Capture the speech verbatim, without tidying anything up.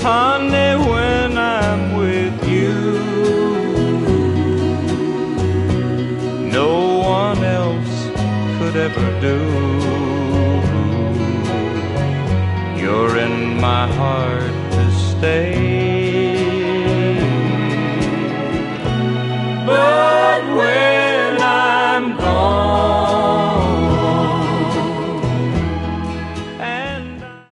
honey, when I'm with you, no one else could ever do. You're in my heart to stay.